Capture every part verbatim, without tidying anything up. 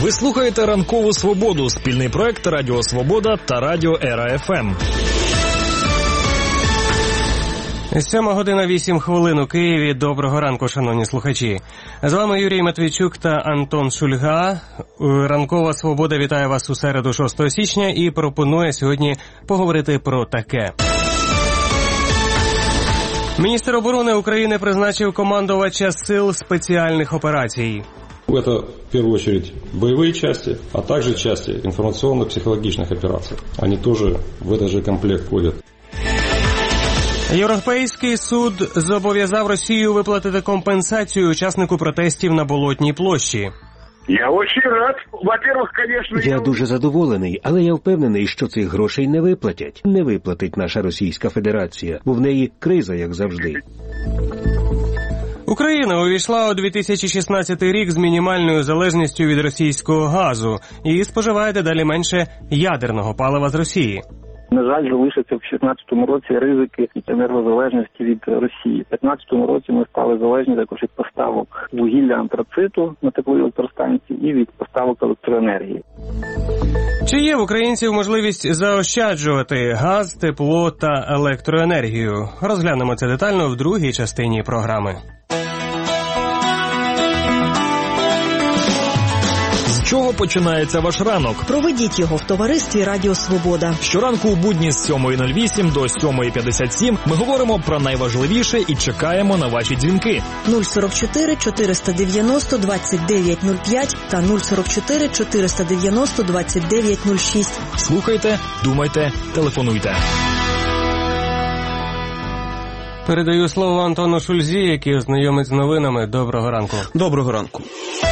Ви слухаєте «Ранкову свободу» – спільний проект Радіо Свобода та Радіо Ера еф ем. Сьома година вісім хвилин у Києві. Доброго ранку, шановні слухачі. З вами Юрій Матвійчук та Антон Шульга. «Ранкова свобода» вітає вас у середу шостого січня і пропонує сьогодні поговорити про таке. Міністр оборони України призначив командувача сил спеціальних операцій. Это, в первую очередь, боевые части, а также части информационно-психологических операций. Они тоже в этот же комплект входят. Європейський суд зобов'язав Росію виплатити компенсацію учаснику протестів на Болотній площі. Я очень рад. Во-первых, конечно... Я дуже задоволений, але я впевнений, що цих грошей не виплатять. Не виплатить наша Російська Федерація, бо в неї криза, як завжди. Україна увійшла у дві тисячі шістнадцятий рік з мінімальною залежністю від російського газу і споживає дедалі менше ядерного палива з Росії. На жаль, залишаться в шістнадцятому році ризики енергозалежності від Росії. В п'ятнадцятому році ми стали залежні також від поставок вугілля антрациту на теплові електростанції і від поставок електроенергії. Чи є в українців можливість заощаджувати газ, тепло та електроенергію? Розглянемо це детально в другій частині програми. З чого починається ваш ранок? Проведіть його в товаристві Радіо Свобода. Щоранку у будні з сьомої нуль вісім до сьомої п'ятдесят сім ми говоримо про найважливіше і чекаємо на ваші дзвінки. нуль сорок чотири чотириста дев'яносто двадцять дев'ять нуль п'ять та нуль сорок чотири чотириста дев'яносто двадцять дев'ять нуль шість. Слухайте, думайте, телефонуйте. Передаю слово Антону Шульзі, який ознайомить з новинами. Доброго ранку. Доброго ранку.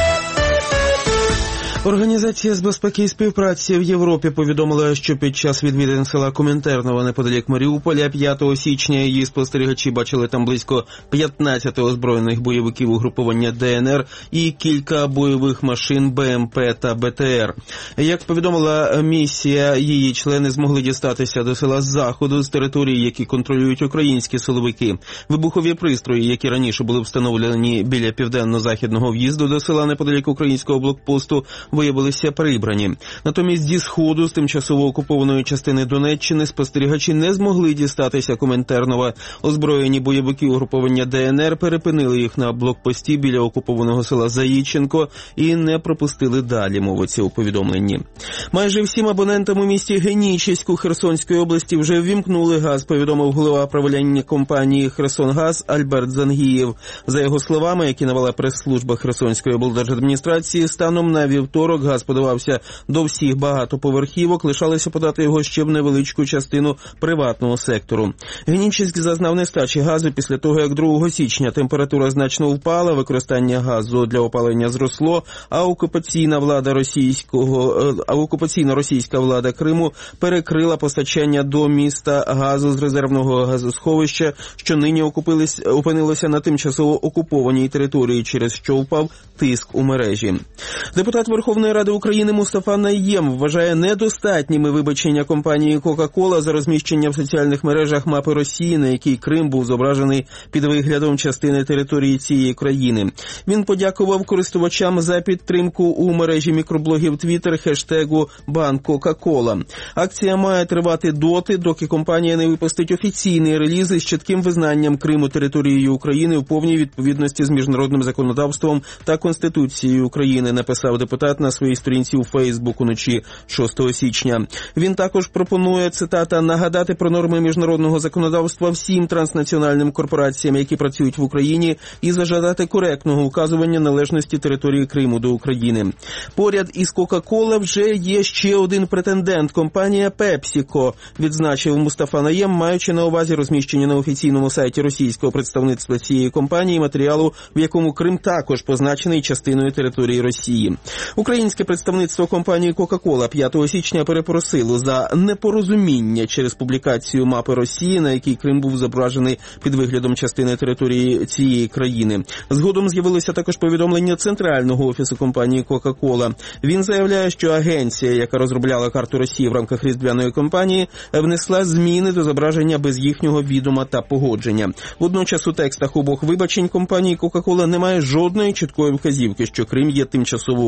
Організація з безпеки і співпраці в Європі повідомила, що під час відвідин села Комінтерново неподалік Маріуполя п'ятого січня її спостерігачі бачили там близько п'ятнадцяти озброєних бойовиків угруповання Де Ен Ер і кілька бойових машин Бе Ем Пе та Бе Те Ер. Як повідомила місія, її члени змогли дістатися до села з заходу, з території, які контролюють українські силовики. Вибухові пристрої, які раніше були встановлені біля південно-західного в'їзду до села неподалік українського блокпосту, виявилися прибрані. Натомість зі сходу, з тимчасово окупованої частини Донеччини, спостерігачі не змогли дістатися Комінтернова. Озброєні бойовики угруповання Де Ен Ер перепинили їх на блокпості біля окупованого села Заїченко і не пропустили далі, мовиться у повідомленні. Майже всім абонентам у місті Генічеську Херсонської області вже ввімкнули газ, повідомив голова правління компанії «Херсонгаз» Альберт Зангієв. За його словами, які навела прес-служба Херсонської облдержадміністрації, станом на вівторок газ подавався до всіх багатоповерхівок, лишалося подати його ще в невеличку частину приватного сектору. Генічеськ зазнав нестачі газу після того, як другого січня температура значно впала, використання газу для опалення зросло, а окупаційна влада російського, а окупаційна російська влада Криму перекрила постачання до міста газу з резервного газосховища, що нині опинилося на тимчасово окупованій території, через що впав тиск у мережі. Депутат Верховної Ради України Мустафа Найєм вважає недостатніми вибачення компанії «Кока-Кола» за розміщення в соціальних мережах мапи Росії, на якій Крим був зображений під виглядом частини території цієї країни. Він подякував користувачам за підтримку у мережі мікроблогів Твіттер хештегу «Бан Кока-Кола». Акція має тривати доти, доки компанія не випустить офіційний реліз із чітким визнанням Криму територією України у повній відповідності з міжнародним законодавством та Конституцією України, написав депутат на своїй сторінці у Фейсбук уночі шостого січня. Він також пропонує, цитата, «нагадати про норми міжнародного законодавства всім транснаціональним корпораціям, які працюють в Україні, і зажадати коректного указування належності території Криму до України». Поряд із Кока-Кола вже є ще один претендент – компанія PepsiCo, відзначив Мустафа Найєм, маючи на увазі розміщення на офіційному сайті російського представництва цієї компанії матеріалу, в якому Крим також позначений частиною території Росії. Українське представництво компанії «Кока-Кола» п'ятого січня перепросило за непорозуміння через публікацію мапи Росії, на якій Крим був зображений під виглядом частини території цієї країни. Згодом з'явилося також повідомлення центрального офісу компанії «Кока-Кола». Він заявляє, що агенція, яка розробляла карту Росії в рамках різдвяної кампанії, внесла зміни до зображення без їхнього відома та погодження. Водночас у текстах обох вибачень компанії «Кока-Кола» немає жодної чіткої вказівки, що Крим є тимчасово окупованою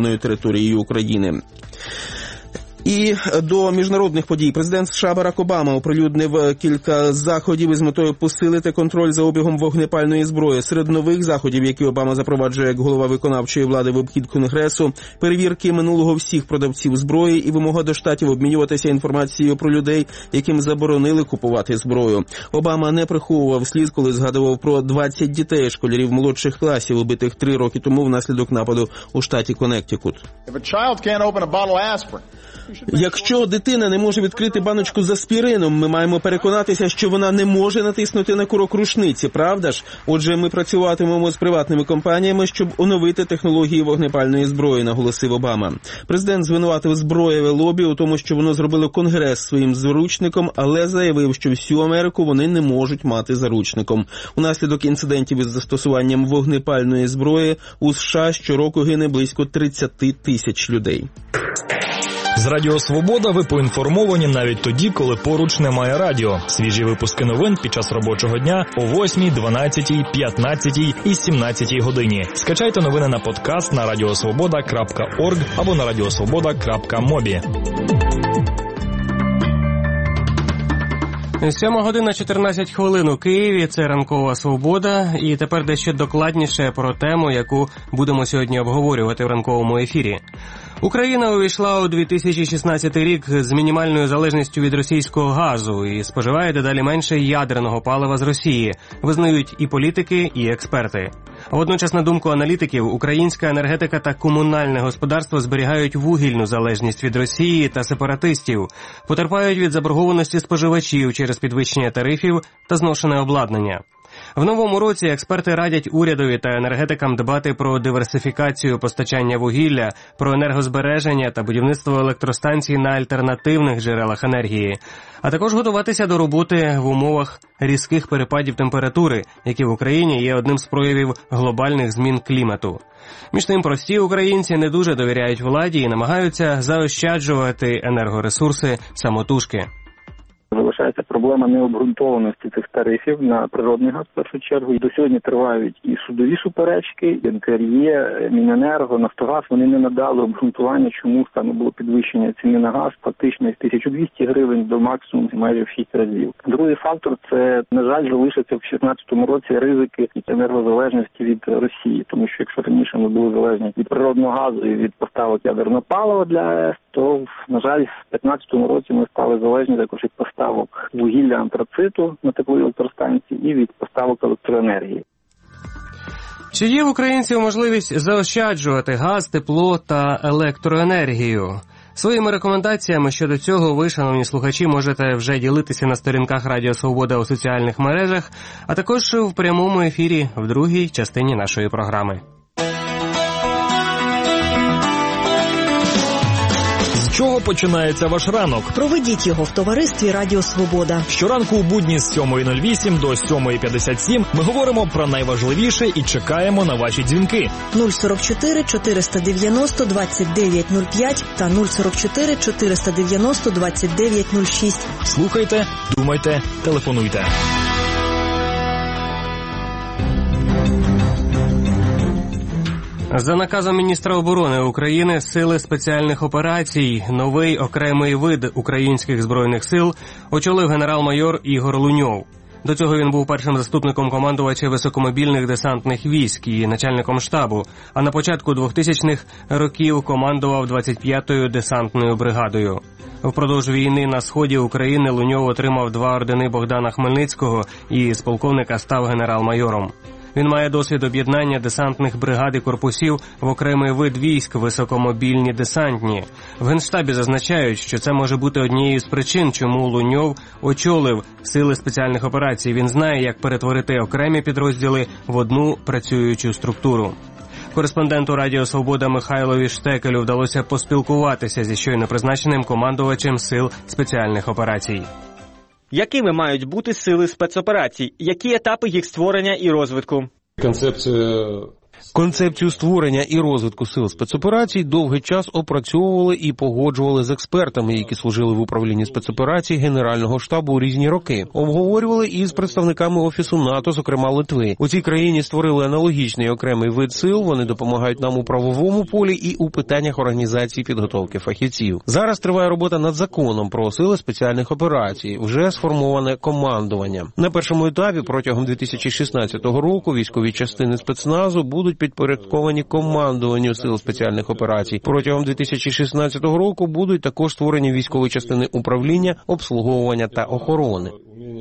окупованою територією України. І до міжнародних подій. Президент США Барак Обама оприлюднив кілька заходів із метою посилити контроль за обігом вогнепальної зброї. Серед нових заходів, які Обама запроваджує як голова виконавчої влади в обхід Конгресу, перевірки минулого всіх продавців зброї і вимога до штатів обмінюватися інформацією про людей, яким заборонили купувати зброю. Обама не приховував сліз, коли згадував про двадцять дітей школярів молодших класів, убитих три роки тому внаслідок нападу у штаті Коннектикут. Якщо дитина не може відкрити баночку з аспірином, ми маємо переконатися, що вона не може натиснути на курок рушниці, правда ж? Отже, ми працюватимемо з приватними компаніями, щоб оновити технології вогнепальної зброї, наголосив Обама. Президент звинуватив зброєве лобі у тому, що воно зробило Конгрес своїм заручником, але заявив, що всю Америку вони не можуть мати заручником. Унаслідок інцидентів із застосуванням вогнепальної зброї у США щороку гине близько тридцять тисяч людей. З Радіо Свобода ви поінформовані навіть тоді, коли поруч немає радіо. Свіжі випуски новин під час робочого дня о восьмій, дванадцятій, п'ятнадцятій і сімнадцятій годині. Скачайте новини на подкаст на радіосвобода крапка орг або на радіосвобода крапка мобі. Сьома година чотирнадцять хвилин у Києві. Це ранкова свобода. І тепер дещо докладніше про тему, яку будемо сьогодні обговорювати в ранковому ефірі. Україна увійшла у дві тисячі шістнадцятий рік з мінімальною залежністю від російського газу і споживає дедалі менше ядерного палива з Росії, визнають і політики, і експерти. А водночас, на думку аналітиків, українська енергетика та комунальне господарство зберігають вугільну залежність від Росії та сепаратистів, потерпають від заборгованості споживачів через підвищення тарифів та зношене обладнання. В новому році експерти радять урядові та енергетикам дбати про диверсифікацію постачання вугілля, про енергозбереження та будівництво електростанцій на альтернативних джерелах енергії, а також готуватися до роботи в умовах різких перепадів температури, які в Україні є одним з проявів глобальних змін клімату. Між тим, прості українці не дуже довіряють владі і намагаються заощаджувати енергоресурси самотужки. Залишається проблема необґрунтованості цих тарифів на природний газ в першу чергу. І до сьогодні тривають і судові суперечки, НКРЄ, Міненерго, Нафтогаз. Вони не надали обґрунтування, чому саме було підвищення ціни на газ фактично з тисяча двісті гривень до максимум майже в шість разів. Другий фактор – це, на жаль, залишаться в шістнадцятому році ризики енергозалежності від Росії. Тому що якщо раніше ми були залежні від природного газу і від поставок ядерного палива для АЕС, то, на жаль, в п'ятнадцятому році ми стали залежні також від поставок вугілля антрациту на теплові електростанції і від поставок електроенергії. Чи є в українців можливість заощаджувати газ, тепло та електроенергію? Своїми рекомендаціями щодо цього ви, шановні слухачі, можете вже ділитися на сторінках Радіо Свобода у соціальних мережах, а також в прямому ефірі в другій частині нашої програми. З чого починається ваш ранок? Проведіть його в товаристві Радіо Свобода. Щоранку у будні з сьомої нуль вісім до сьомої п'ятдесят сім ми говоримо про найважливіше і чекаємо на ваші дзвінки. нуль сорок чотири чотириста дев'яносто двадцять дев'ять нуль п'ять та нуль сорок чотири чотириста дев'яносто двадцять дев'ять нуль шість. Слухайте, думайте, телефонуйте. За наказом міністра оборони України Сили спеціальних операцій новий окремий вид українських збройних сил очолив генерал-майор Ігор Луньов. До цього він був першим заступником командувача високомобільних десантних військ і начальником штабу, а на початку двохтисячних років командував двадцять п'ятою десантною бригадою. Впродовж війни на сході України Луньов отримав два ордени Богдана Хмельницького і з полковника став генерал-майором. Він має досвід об'єднання десантних бригад і корпусів в окремий вид військ – високомобільні десантні. В Генштабі зазначають, що це може бути однією з причин, чому Луньов очолив Сили спеціальних операцій. Він знає, як перетворити окремі підрозділи в одну працюючу структуру. Кореспонденту Радіо Свобода Михайлові Штекелю вдалося поспілкуватися зі щойно призначеним командувачем Сил спеціальних операцій. Якими мають бути сили спецоперацій? Які етапи їх створення і розвитку? Концепція Концепцію створення і розвитку сил спецоперацій довгий час опрацьовували і погоджували з експертами, які служили в управлінні спецоперацій Генерального штабу у різні роки. Обговорювали і з представниками Офісу НАТО, зокрема Литви. У цій країні створили аналогічний окремий вид сил, вони допомагають нам у правовому полі і у питаннях організації підготовки фахівців. Зараз триває робота над законом про сили спеціальних операцій, вже сформоване командування. На першому етапі протягом дві тисячі шістнадцятого року військові частини спецназу будуть підпорядковані командуванню сил спеціальних операцій. Протягом дві тисячі шістнадцятого року будуть також створені військові частини управління, обслуговування та охорони.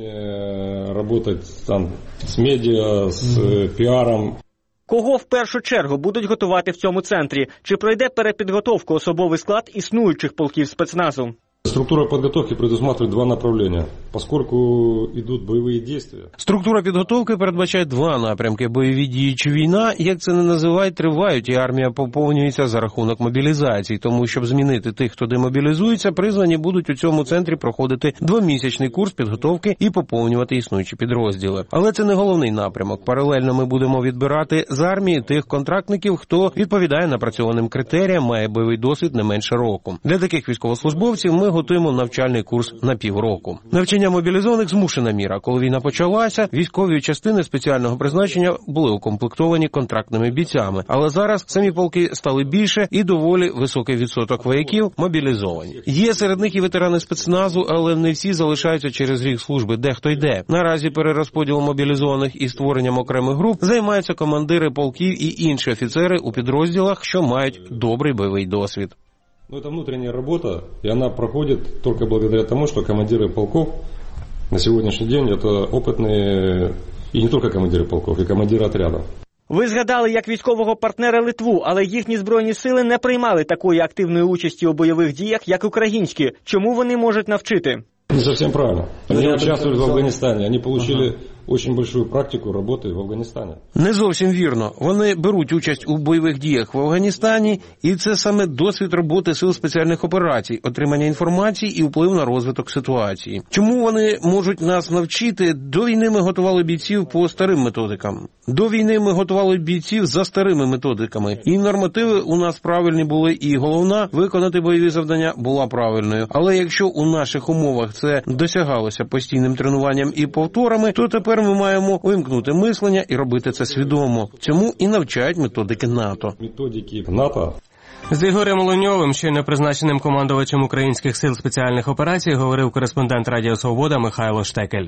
Працювати там з медіа, з піаром. Кого в першу чергу будуть готувати в цьому центрі? Чи пройде перепідготовку особовий склад існуючих полків спецназу? Структура підготовки предусматривает два направлення, поскольку йдуть бойові дії. Структура підготовки передбачає два напрямки: бойові дії чи війна, як це не називають, тривають, і армія поповнюється за рахунок мобілізації. Тому, щоб змінити тих, хто демобілізується, призвані будуть у цьому центрі проходити двомісячний курс підготовки і поповнювати існуючі підрозділи. Але це не головний напрямок. Паралельно ми будемо відбирати з армії тих контрактників, хто відповідає напрацьованим критеріям, має бойовий досвід не менше року. Для таких військовослужбовців ми готуємо навчальний курс на півроку. Навчання мобілізованих – змушена міра. Коли війна почалася, військові частини спеціального призначення були укомплектовані контрактними бійцями. Але зараз самі полки стали більше і доволі високий відсоток вояків мобілізовані. Є серед них і ветерани спецназу, але не всі залишаються через рік служби, дехто йде. Наразі перерозподілом мобілізованих і створенням окремих груп займаються командири полків і інші офіцери у підрозділах, що мають добрий бойовий досвід. Но это внутренняя работа, и она проходит только благодаря тому, что командиры полков на сегодняшний день это опытные, и не только командиры полков, и командиры отрядов. Ви згадали як військового партнера Литву, але їхні збройні сили не приймали такої активної участі у бойових діях, як українські. Чому вони можуть навчити? Не совсем правильно. Они участвовали в Афганистане, они получили ага. очень большую практику работы в Афганистані. Не зовсім вірно. Вони беруть участь у бойових діях в Афганістані, і це саме досвід роботи сил спеціальних операцій, отримання інформації і вплив на розвиток ситуації. Чому вони можуть нас навчити? До війни ми готували бійців по старим методикам. До війни ми готували бійців за старими методиками. І нормативи у нас правильні були, і головна – виконати бойові завдання була правильною. Але якщо у наших умовах це досягалося постійним тренуванням і повторами, то тепер ми маємо вимкнути мислення і робити це свідомо. Цьому і навчають методики НАТО. Методики НАТО. З Ігорем Луньовим, щойно призначеним командувачем українських сил спеціальних операцій, говорив кореспондент Радіо Свобода Михайло Штекель.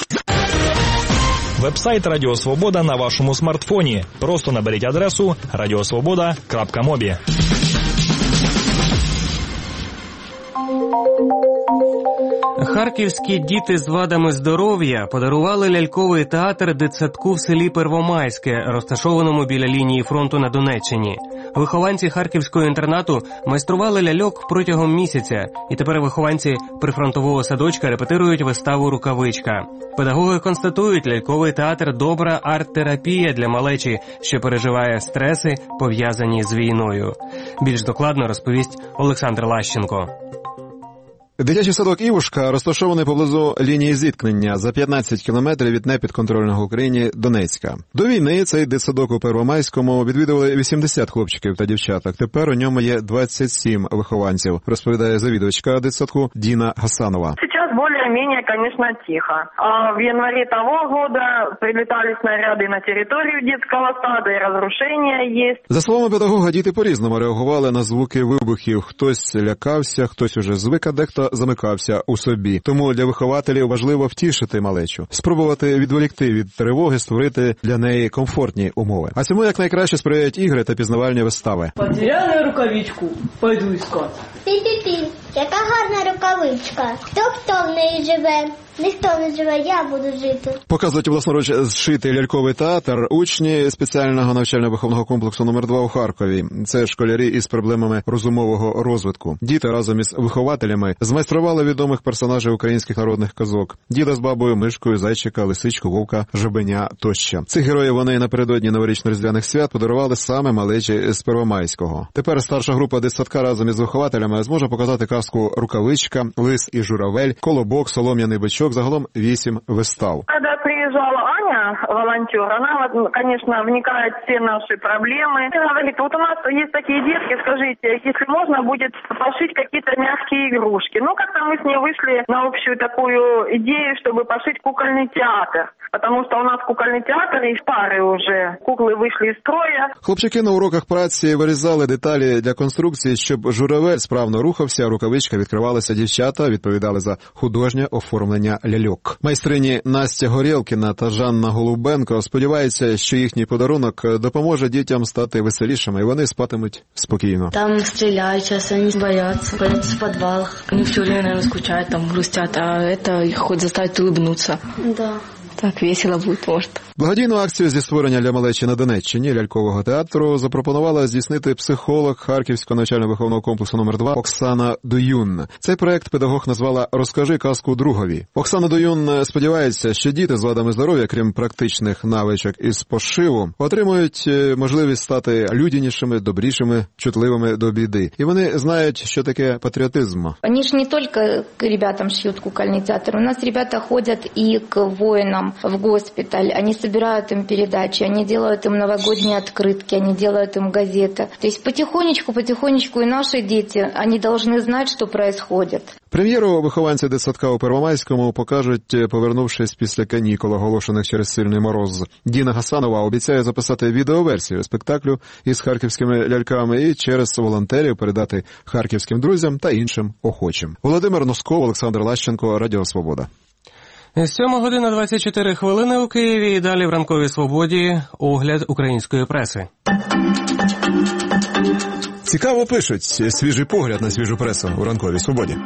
Вебсайт Радіо Свобода на вашому смартфоні. Просто наберіть адресу радіосвобода крапка мобі. Харківські діти з вадами здоров'я подарували ляльковий театр дитсадку в селі Первомайське, розташованому біля лінії фронту на Донеччині. Вихованці харківського інтернату майстрували ляльок протягом місяця, і тепер вихованці прифронтового садочка репетирують виставу «Рукавичка». Педагоги констатують, ляльковий театр – добра арт-терапія для малечі, що переживає стреси, пов'язані з війною. Більш докладно розповість Олександр Лащенко. Дитячий садок «Івушка» розташований поблизу лінії зіткнення за п'ятнадцять кілометрів від непідконтрольного Україні Донецька. До війни цей дитсадок у Первомайському відвідували вісімдесят хлопчиків та дівчаток. Тепер у ньому є двадцять сім вихованців, розповідає завідувачка дитсадку Діна Гасанова. Сейчас более-менее, конечно, тихо. А в январе того года прилетали снаряды на территорию детского сада, и разрушения есть. За словами педагога, діти по-різному реагували на звуки вибухів. Хтось лякався, хтось уже звик, а дехто замикався у собі. Тому для вихователів важливо втішити малечу, спробувати відволікти від тривоги, створити для неї комфортні умови. А цьому якнайкраще сприяють ігри та пізнавальні вистави. Потеряли рукавичку, пойду іскати. Пі-пі-пі, яка гарна рукавичка. Хто-хто в неї живе? Ніхто не живе, я буду жити. Показують власноруч зшитий ляльковий театр учні спеціального навчально-виховного комплексу номер два у Харкові. Це школярі із проблемами розумового розвитку. Діти разом із вихователями змайстрували відомих персонажів українських народних казок. Діда з бабою, мишкою, зайчика, лисичку, вовка, жабеня тощо. Цих героїв вони напередодні новорічно-різдвяних свят подарували саме малечі з Первомайського. Тепер старша група дитсадка разом із вихователями зможе показати казку «Рукавичка», «Лис і журавель», «Колобок», «Солом'яний бичок», загалом вісім вистав. Коли приезжала Аня, волонтер, она, конечно, вникает в все наши проблемы. Она говорит, вот у нас есть такие детки, скажите, если можно будет пошить какие-то мягкие игрушки. Ну, как-то мы с ней вышли на общую такую идею, чтобы пошить кукольный театр. Потому что у нас кукольный театр и пары уже. Куклы вышли из строя. Хлопчики на уроках праці вирізали деталі для конструкції, щоб журавель справно рухався, рукавичка відкривалася, дівчата відповідали за художнє оформлення ляльок. Майстрині Настя Горєлкіна та Жанна Голубенко сподіваються, що їхній подарунок допоможе дітям стати веселішими, і вони спатимуть спокійно. Там стріляють, зараз вони бояться, бояться в підвалах. Вони все время, наверное, скучають, там грустять, а это їх хоч заставить улыбнуться. Да. Так весело буде, може. Благодійну акцію зі створення для малечі на Донеччині лялькового театру запропонувала здійснити психолог Харківського навчально-виховного комплексу номер два Оксана Дуюн. Цей проект педагог назвала «Розкажи казку другові». Оксана Дуюн сподівається, що діти з вадами здоров'я, крім практичних навичок із пошиву, отримують можливість стати людянішими, добрішими, чутливими до біди. І вони знають, що таке патріотизм. Вони ж не тільки к ребятам шьют кукольний театр. У нас ребята ходять і к воїнам в госпиталь, они собирают им передачи, они делают им новогодние открытки, они делают им газеты. То есть потихонечку-потихонечку и наши дети, они должны знать, что происходит. Прем'єру вихованці дитсадка у Первомайському покажуть, повернувшись після канікул, оголошених через сильний мороз. Діна Гасанова обіцяє записати відеоверсію спектаклю із харківськими ляльками і через волонтерів передати харківським друзям та іншим охочим. Володимир Носков, Олександр Лащенко, Радіо Свобода. сьома година двадцять чотири хвилини у Києві і далі в ранковій свободі огляд української преси. Цікаво пишуть. Свіжий погляд на свіжу пресу у ранковій свободі.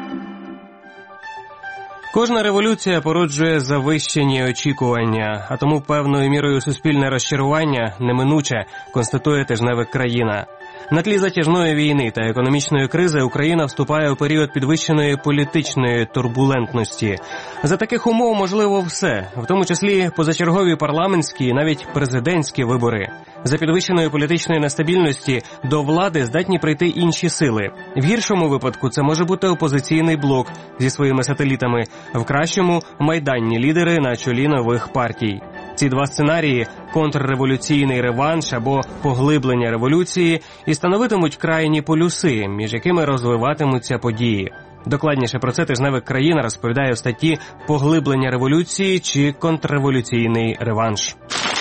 Кожна революція породжує завищені очікування, а тому певною мірою суспільне розчарування неминуче, констатує тижневик «Країна». На тлі затяжної війни та економічної кризи Україна вступає у період підвищеної політичної турбулентності. За таких умов можливо все, в тому числі позачергові парламентські і навіть президентські вибори. За підвищеної політичної нестабільності до влади здатні прийти інші сили. В гіршому випадку це може бути опозиційний блок зі своїми сателітами, в кращому – майданні лідери на чолі нових партій. Ці два сценарії – контрреволюційний реванш або поглиблення революції – і становитимуть крайні полюси, між якими розвиватимуться події. Докладніше про це тижневик «Країна» розповідає в статті «Поглиблення революції чи контрреволюційний реванш».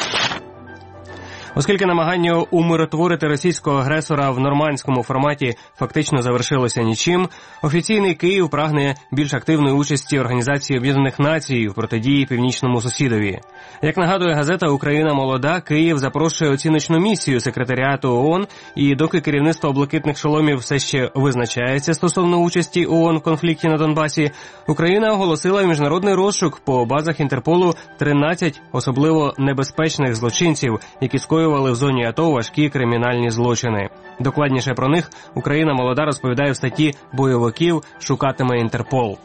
Оскільки намагання умиротворити російського агресора в нормандському форматі фактично завершилося нічим, офіційний Київ прагне більш активної участі Організації Об'єднаних Націй в протидії північному сусідові. Як нагадує газета «Україна молода», Київ запрошує оціночну місію секретаріату ООН, і доки керівництво блакитних шоломів все ще визначається стосовно участі ООН в конфлікті на Донбасі, Україна оголосила міжнародний розшук по базах Інтерполу тринадцять особливо небезпечних злочинців, які скоювали в зоні АТО важкі кримінальні злочини. Докладніше про них «Україна молода» розповідає в статті «Бойовиків шукатиме Інтерпол».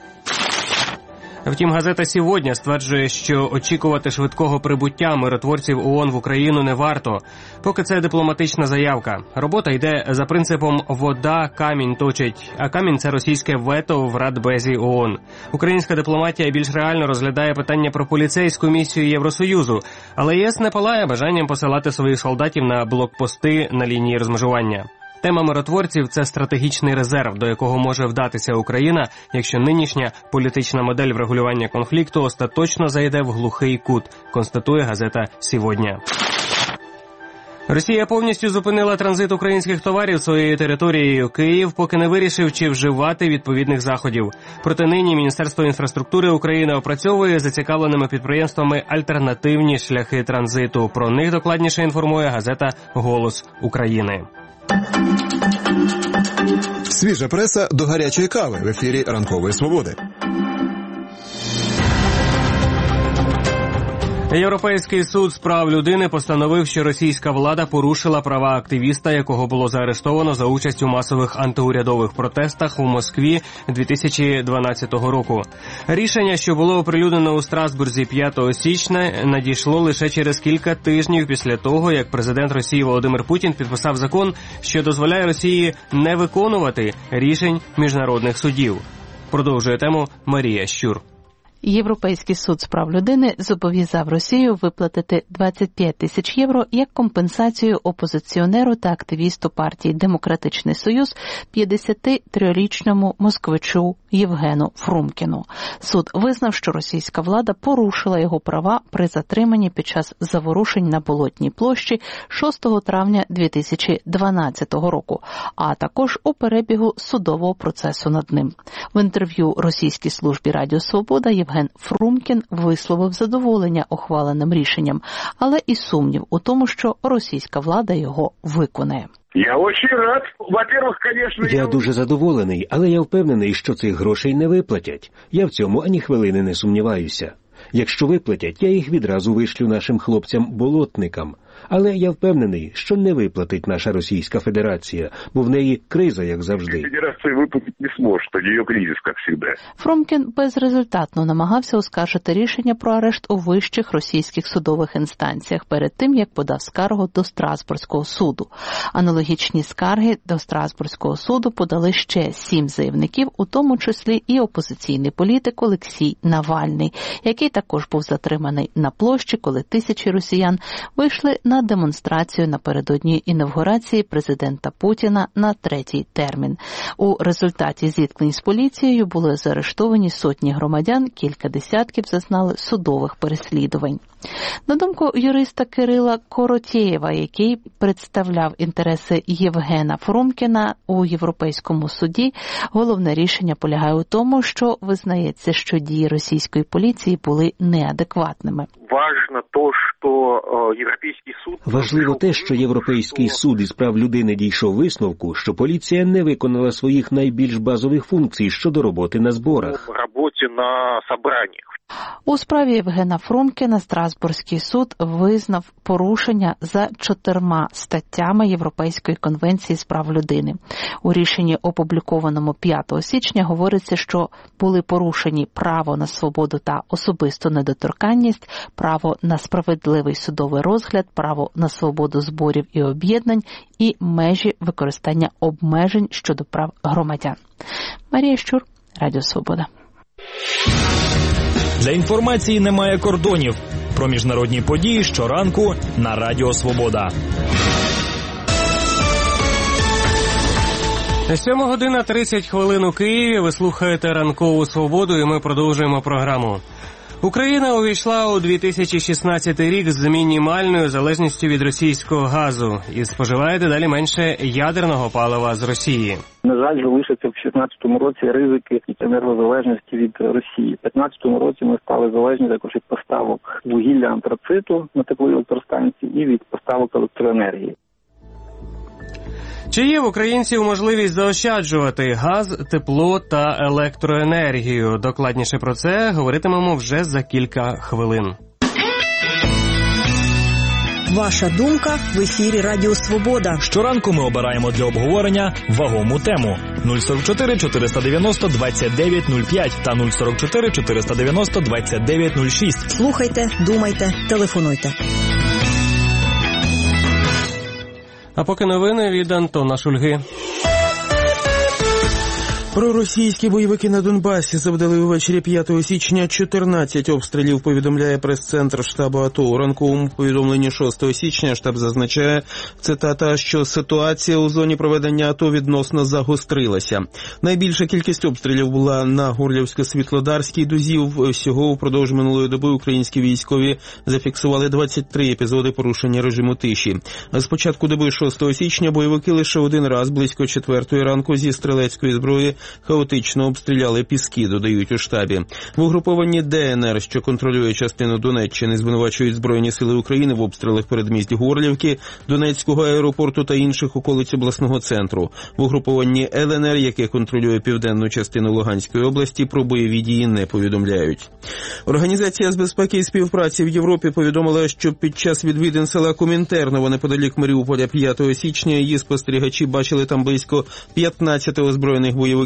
Втім, газета «Сьогодні» стверджує, що очікувати швидкого прибуття миротворців ООН в Україну не варто. Поки це дипломатична заявка. Робота йде за принципом «вода камінь точить», а камінь – це російське вето в Радбезі ООН. Українська дипломатія більш реально розглядає питання про поліцейську місію Євросоюзу, але ЄС не палає бажанням посилати своїх солдатів на блокпости на лінії розмежування. Тема миротворців – це стратегічний резерв, до якого може вдатися Україна, якщо нинішня політична модель врегулювання конфлікту остаточно зайде в глухий кут, констатує газета «Сьогодні». Росія повністю зупинила транзит українських товарів своєю територією. Київ поки не вирішив, чи вживати відповідних заходів. Проте нині Міністерство інфраструктури України опрацьовує з зацікавленими підприємствами альтернативні шляхи транзиту. Про них докладніше інформує газета «Голос України». Свіжа преса до гарячої кави в ефірі «Ранкової свободи». Європейський суд з прав людини постановив, що російська влада порушила права активіста, якого було заарештовано за участь у масових антиурядових протестах у Москві дві тисячі дванадцятого року. Рішення, що було оприлюднено у Страсбурзі п'ятого січня, надійшло лише через кілька тижнів після того, як президент Росії Володимир Путін підписав закон, що дозволяє Росії не виконувати рішень міжнародних судів. Продовжує тему Марія Щур. Європейський суд з прав людини зобов'язав Росію виплатити двадцять п'ять тисяч євро як компенсацію опозиціонеру та активісту партії «Демократичний Союз» п'ятдесятитрирічному москвичу Євгену Фрумкіну. Суд визнав, що російська влада порушила його права при затриманні під час заворушень на Болотній площі шостого травня дві тисячі дванадцятого року, а також у перебігу судового процесу над ним. В інтерв'ю російській службі Радіо Свобода Євген Фрумкін висловив задоволення ухваленим рішенням, але і сумнів у тому, що російська влада його виконає. Я очень рад. Во-первых, конечно... Я дуже задоволений, але я впевнений, що цих грошей не виплатять. Я в цьому ані хвилини не сумніваюся. Якщо виплатять, я їх відразу вишлю нашим хлопцям-болотникам. Але я впевнений, що не виплатить наша Російська Федерація, бо в неї криза, як завжди. Федерація виплатить не зможе, тоді її кризис, як завжди. Фрумкін безрезультатно намагався оскаржити рішення про арешт у вищих російських судових інстанціях перед тим, як подав скаргу до Страсбурзького суду. Аналогічні скарги до Страсбурзького суду подали ще сім заявників, у тому числі і опозиційний політик Олексій Навальний, який також був затриманий на площі, коли тисячі росіян вийшли на демонстрацію напередодні інавгурації президента Путіна на третій термін. У результаті зіткнень з поліцією були заарештовані сотні громадян, кілька десятків зазнали судових переслідувань. На думку юриста Кирила Коротєєва, який представляв інтереси Євгена Фрумкіна у Європейському суді, головне рішення полягає у тому, що визнається, що дії російської поліції були неадекватними. Важно то, що Європейський суд... Важливо те, що Європейський суд із прав людини дійшов висновку, що поліція не виконала своїх найбільш базових функцій щодо роботи на зборах. Роботі на собраннях. У справі Євгена Фрумкіна Страсбурзький суд визнав порушення за чотирма статтями Європейської конвенції з прав людини. У рішенні, опублікованому п'ятого січня, говориться, що були порушені право на свободу та особисту недоторканність, право на справедливий судовий розгляд, право на свободу зборів і об'єднань і межі використання обмежень щодо прав громадян. Марія Щур, Радіо Свобода. Для інформації немає кордонів. Про міжнародні події щоранку на Радіо Свобода. сьома година тридцять хвилин у Києві. Ви слухаєте «Ранкову Свободу» і ми продовжуємо програму. Україна увійшла у дві тисячі шістнадцятий рік з мінімальною залежністю від російського газу і споживає дедалі менше ядерного палива з Росії. На жаль, залишаться в шістнадцятому році ризики енергозалежності від Росії. В п'ятнадцятому році ми стали залежні також від поставок вугілля антрациту на теплові електростанції і від поставок електроенергії. Чи є в українців можливість заощаджувати газ, тепло та електроенергію? Докладніше про це говоритимемо вже за кілька хвилин. Ваша думка в ефірі Радіо Свобода. Щоранку ми обираємо для обговорення вагому тему. нуль сорок чотири чотириста дев'яносто двадцять дев'ять нуль п'ять та нуль сорок чотири чотириста дев'яносто двадцять дев'ять нуль шість. Слухайте, думайте, телефонуйте. А поки новини від Антона Шульги. Проросійські бойовики на Донбасі завдали увечері п'ятого січня чотирнадцять обстрілів, повідомляє прес-центр штабу АТО. У ранковому повідомленні шостого січня штаб зазначає, цитата, що ситуація у зоні проведення АТО відносно загострилася. Найбільша кількість обстрілів була на Горлівсько-Світлодарській дузі. Всього упродовж минулої доби українські військові зафіксували двадцять три епізоди порушення режиму тиші. З початку доби шостого січня бойовики лише один раз близько четвертої ранку зі стрілецької зброї хаотично обстріляли Піски, додають у штабі. В угрупованні ДНР, що контролює частину Донеччини, звинувачують Збройні сили України в обстрілах передмість Горлівки, Донецького аеропорту та інших околиць обласного центру. В угрупованні ЛНР, яке контролює південну частину Луганської області, про бойові дії не повідомляють. Організація з безпеки і співпраці в Європі повідомила, що під час відвідин села Комінтерново неподалік Маріуполя п'ятого січня її спостерігачі бачили там близько п'ятнадцять озброєних бойовиків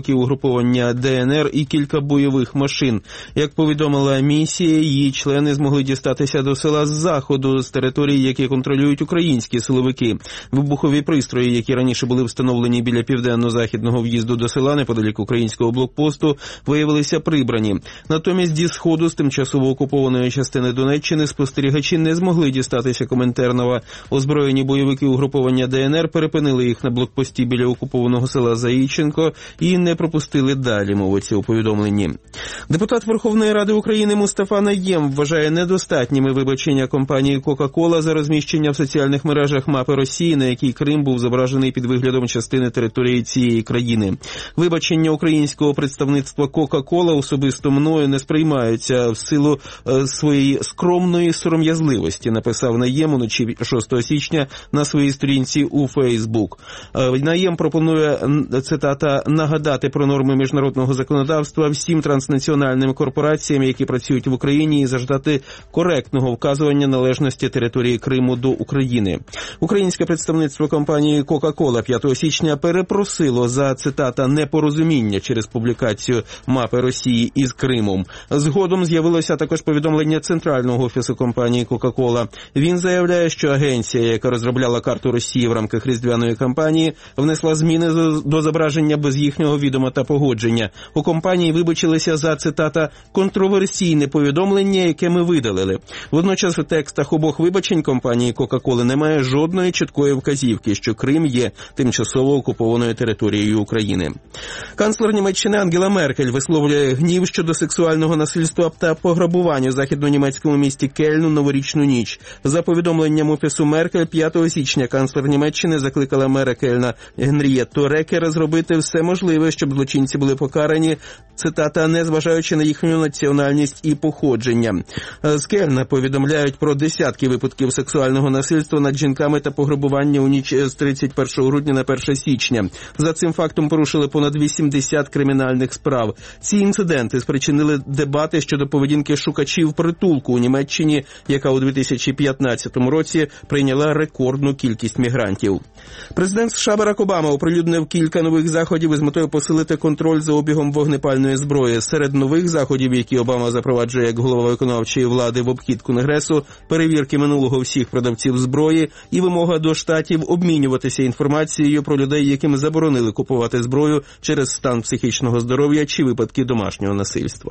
бойовиків угруповання Де Ен Ер і кілька бойових машин. Як повідомила місія, її члени змогли дістатися до села з заходу, з території, які контролюють українські силовики. Вибухові пристрої, які раніше були встановлені біля південно-західного в'їзду до села, неподалік українського блокпосту, виявилися прибрані. Натомість зі сходу, з тимчасово окупованої частини Донеччини, спостерігачі не змогли дістатися Коминтернова. Озброєні бойовики угруповання Де Ен Ер перепинили їх на блокпості біля окупованого села Заїченко і не пропустили далі, мовиться у повідомленні. Депутат Верховної Ради України Мустафа Найєм вважає недостатніми вибачення компанії Кока-Кола за розміщення в соціальних мережах мапи Росії, на якій Крим був зображений під виглядом частини території цієї країни. Вибачення українського представництва Кока-Кола особисто мною не сприймаються в силу е, своєї скромної сором'язливості, написав Найєм уночі шостого січня на своїй сторінці у Фейсбук. Е, Найєм пропонує, цитата, нагадати про норми міжнародного законодавства всім транснаціональним корпораціям, які працюють в Україні, і заждати коректного вказування належності території Криму до України. Українське представництво компанії Coca-Cola п'ятого січня перепросило за, цитата, непорозуміння через публікацію мапи Росії із Кримом. Згодом з'явилося також повідомлення центрального офісу компанії Coca-Cola. Він заявляє, що агенція, яка розробляла карту Росії в рамках різдвяної кампанії, внесла зміни до зображення без їхнього відома та погодження. У компанії вибачилися за, цитата, контроверсійне повідомлення, яке ми видалили. Водночас у текстах обох вибачень компанії Coca-Cola немає жодної чіткої вказівки, що Крим є тимчасово окупованою територією України. Канцлер Німеччини Ангела Меркель висловлює гнів щодо сексуального насильства та пограбування у західно-німецькому місті Кельну новорічну ніч. За повідомленням офісу Меркель, п'ятого січня канцлер Німеччини закликала мера Кельна Генрієтту Рекера зробити все можливе, щоб злочинці були покарані, цитата, незважаючи на їхню національність і походження. З Кельна повідомляють про десятки випадків сексуального насильства над жінками та пограбування у ніч з тридцять першого грудня на перше січня. За цим фактом порушили понад вісімдесят кримінальних справ. Ці інциденти спричинили дебати щодо поведінки шукачів притулку у Німеччині, яка у дві тисячі п'ятнадцятому році прийняла рекордну кількість мігрантів. Президент США Барак Обама оприлюднив кілька нових заходів із метою посилити контроль за обігом вогнепальної зброї. Серед нових заходів, які Обама запроваджує як голова виконавчої влади в обхід Конгресу, перевірки минулого всіх продавців зброї і вимога до штатів обмінюватися інформацією про людей, яким заборонили купувати зброю через стан психічного здоров'я чи випадки домашнього насильства.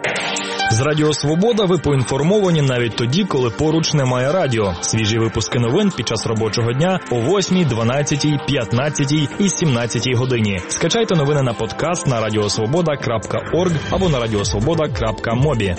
З Радіо Свобода ви поінформовані навіть тоді, коли поруч немає радіо. Свіжі випуски новин під час робочого дня о восьмій, дванадцятій, п'ятнадцятій і сімнадцятій годині. Скачайте новини на подкаст на радіосвобода крапка орг або на радіосвобода крапка мобі.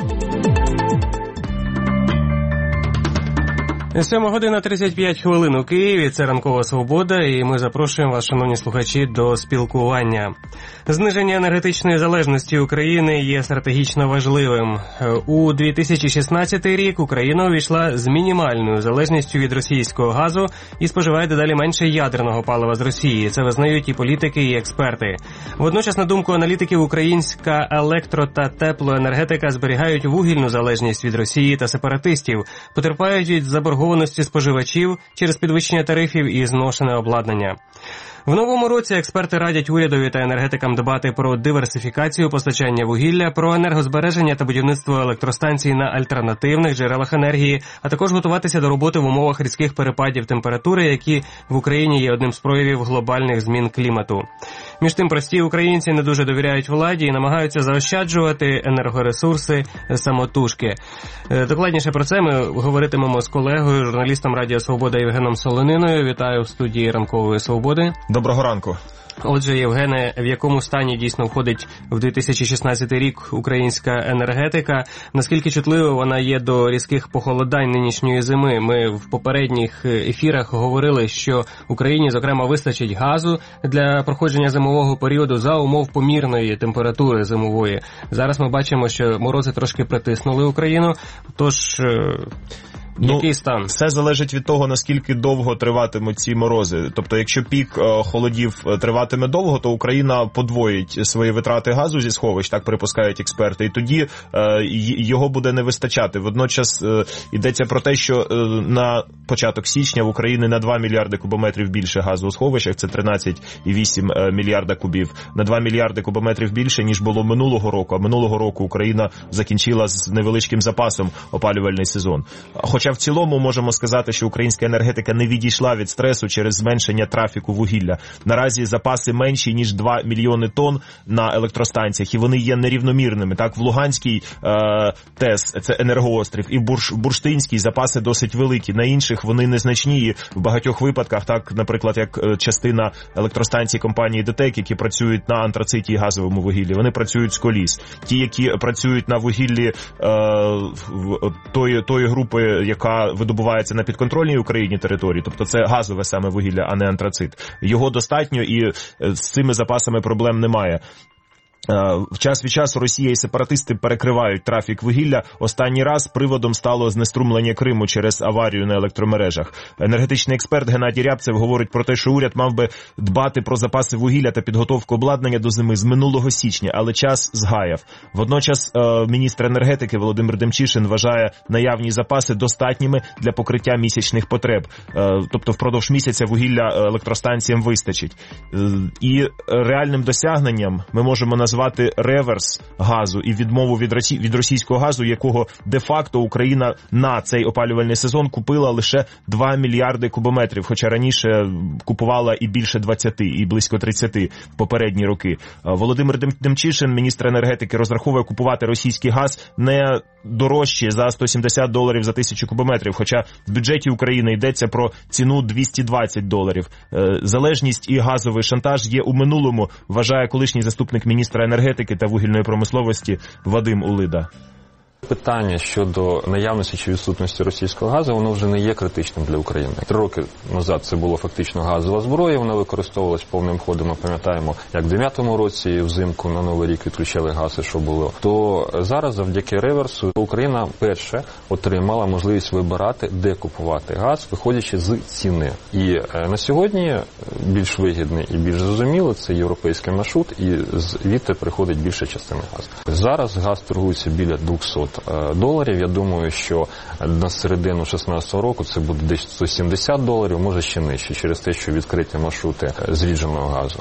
сьома година тридцять п'ять хвилин у Києві. Це Ранкова Свобода, і ми запрошуємо вас, шановні слухачі, до спілкування. Зниження енергетичної залежності України є стратегічно важливим. У дві тисячі шістнадцятий рік Україна увійшла з мінімальною залежністю від російського газу і споживає дедалі менше ядерного палива з Росії. Це визнають і політики, і експерти. Водночас, на думку аналітиків, українська електро- та теплоенергетика зберігають вугільну залежність від Росії та сепаратистів, потерпають від заборгованості споживачів через підвищення тарифів і зношене обладнання. В новому році експерти радять урядові та енергетикам дбати про диверсифікацію постачання вугілля, про енергозбереження та будівництво електростанцій на альтернативних джерелах енергії, а також готуватися до роботи в умовах різких перепадів температури, які в Україні є одним з проявів глобальних змін клімату. Між тим, прості українці не дуже довіряють владі і намагаються заощаджувати енергоресурси самотужки. Докладніше про це ми говоритимемо з колегою, журналістом Радіо Свобода Євгеном Солониною. Вітаю в студії Ранкової Свободи. Доброго ранку. Отже, Євгене, в якому стані дійсно входить в дві тисячі шістнадцятий рік українська енергетика? Наскільки чутливо вона є до різких похолодань нинішньої зими? Ми в попередніх ефірах говорили, що Україні, зокрема, вистачить газу для проходження зимового періоду за умов помірної температури зимової. Зараз ми бачимо, що морози трошки притиснули Україну, тож Ну, який стан? Все залежить від того, наскільки довго триватимуть ці морози. Тобто, якщо пік е, холодів триватиме довго, то Україна подвоїть свої витрати газу зі сховищ, так припускають експерти, і тоді е, його буде не вистачати. Водночас е, йдеться про те, що е, на початок січня в Україні на два мільярди кубометрів більше газу у сховищах, це тринадцять цілих вісім мільярда кубів, на два мільярди кубометрів більше, ніж було минулого року, а минулого року Україна закінчила з невеличким запасом опалювальний сезон. Хоча в цілому можемо сказати, що українська енергетика не відійшла від стресу через зменшення трафіку вугілля. Наразі запаси менші, ніж два мільйони тонн на електростанціях, і вони є нерівномірними. Так, в Луганській е, ТЕС, це енергоострів, і в Бурш, Бурштинській запаси досить великі. На інших вони незначні, і в багатьох випадках, так, наприклад, як частина електростанцій компанії ДТЕК, які працюють на антрациті і газовому вугіллі, вони працюють з коліс. Ті, які працюють на вугіллі е, тої, тої групи, яка видобувається на підконтрольній Україні території, тобто це газове саме вугілля, а не антрацит. Його достатньо, і з цими запасами проблем немає. В час від часу Росія і сепаратисти перекривають трафік вугілля. Останній раз приводом стало знеструмлення Криму через аварію на електромережах. Енергетичний експерт Геннадій Рябцев говорить про те, що уряд мав би дбати про запаси вугілля та підготовку обладнання до зими з минулого січня, але час згаяв. Водночас міністр енергетики Володимир Демчишин вважає наявні запаси достатніми для покриття місячних потреб. Тобто впродовж місяця вугілля електростанціям вистачить. І реальним досягненням ми можемо назвати звати реверс газу і відмову від, росі... від російського газу, якого де-факто Україна на цей опалювальний сезон купила лише два мільярди кубометрів, хоча раніше купувала і більше двадцяти, і близько тридцяти попередні роки. Володимир Демчишин, міністр енергетики, розраховує купувати російський газ не дорожче за сто сімдесят доларів за тисячу кубометрів, хоча в бюджеті України йдеться про ціну двісті двадцять доларів. Залежність і газовий шантаж є у минулому, вважає колишній заступник міністра енергетики та вугільної промисловості Вадим Улида. Питання щодо наявності чи відсутності російського газу, воно вже не є критичним для України. Три роки назад це було фактично газова зброя, вона використовувалась повним ходом. Ми пам'ятаємо, як в дев'ятому році взимку на Новий рік відключали газ, і що було. То зараз завдяки реверсу Україна перше отримала можливість вибирати, де купувати газ, виходячи з ціни. І на сьогодні більш вигідний і більш зрозуміло це європейський маршрут, і звідти приходить більша частина газу. Зараз газ торгується біля двохсот доларів. Я думаю, що на середину шістнадцятого року це буде десь сто сімдесят доларів, може ще нижче, через те, що відкриті маршрути зрідженого газу.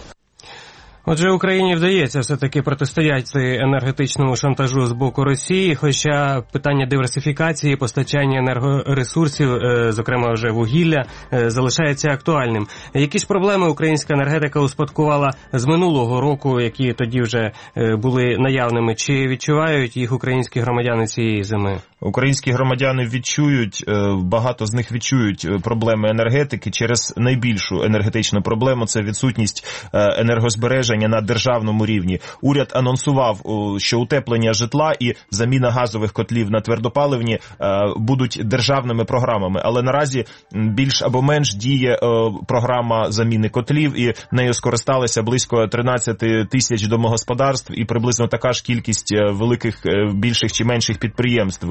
Отже, Україні вдається все-таки протистояти енергетичному шантажу з боку Росії, хоча питання диверсифікації, постачання енергоресурсів, зокрема вже вугілля, залишається актуальним. Які ж проблеми українська енергетика успадкувала з минулого року, які тоді вже були наявними? Чи відчувають їх українські громадяни цієї зими? Українські громадяни відчують, багато з них відчують проблеми енергетики через найбільшу енергетичну проблему – це відсутність енергозбереження на державному рівні. Уряд анонсував, що утеплення житла і заміна газових котлів на твердопаливні будуть державними програмами, але наразі більш або менш діє програма заміни котлів, і нею скористалися близько тринадцять тисяч домогосподарств і приблизно така ж кількість великих, більших чи менших підприємств.